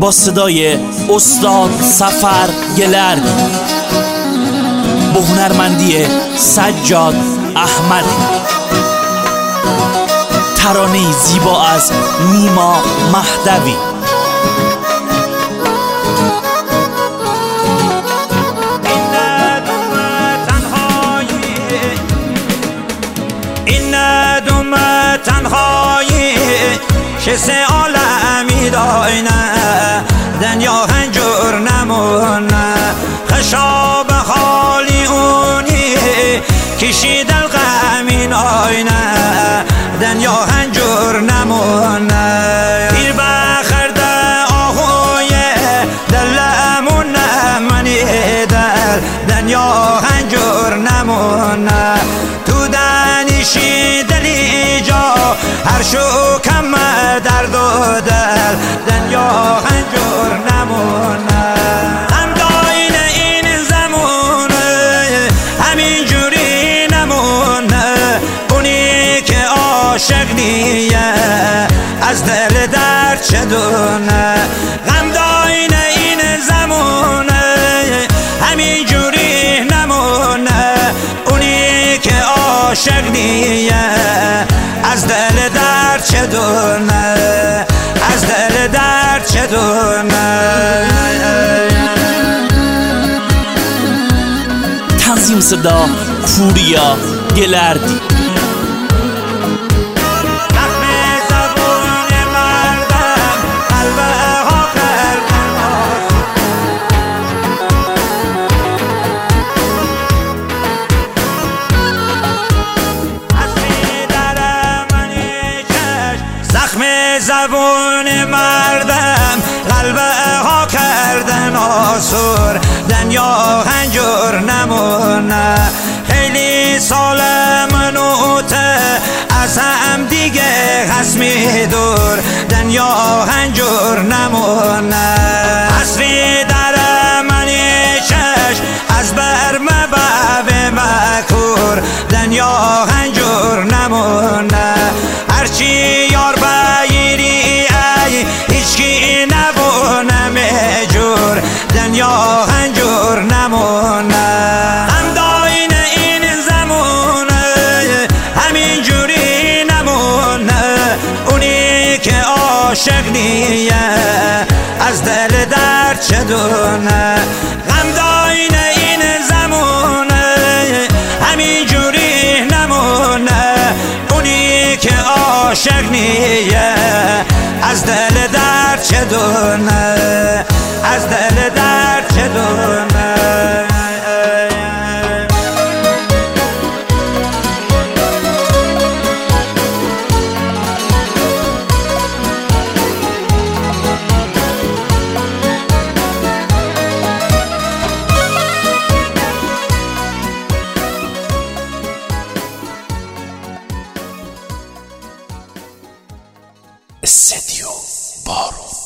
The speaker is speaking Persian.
با صدای استاد سفر گلردی با هنرمندی سجاد احمدی، ترانه‌ای زیبا از نیما مهدوی. این ندوم تنهایی که سه عالمی داینه دنیا هنجور نمونه، خشاب خالی اونی کشید الغمین آینه دنیا هنجور نمونه. پیر بخرده آهوی دلمون منی دل دنیا هنجور نمونه، تو دانشی دلی جا هر شو کم درد و دل دنیا هنجور نمونه. هم داین این زمونه همین جوری نمونه، اونی که عاشق نیه از دل درد چه دونه. غم داین این زمونه همین جوری نمونه، اونی که عاشق نیه از دل درد چه دونه، از دل درد چه دونه. تنظیم صدا پوریا گلردی. زبون مردم قلبه ها کردن آسور دنیا هنجور نمونه. خیلی سال منوته از هم دیگه خسمی دور دنیا هنجور نمونه. حسری در منی چشم از بر مباب مکور دنیا هنجور نمونه. هرچی یار بایری ای هیچکی نبونه مجور دنیا هنجور نمونه. هم داین این زمونه همین جوری نمونه، اونی که عاشق نیه از دل درد چه دونه. غم داین این زمونه همین جوری نمونه، اونی که عاشق نیه از دل درد چه دونه، از دل درد چه دونه. استدیو بارون.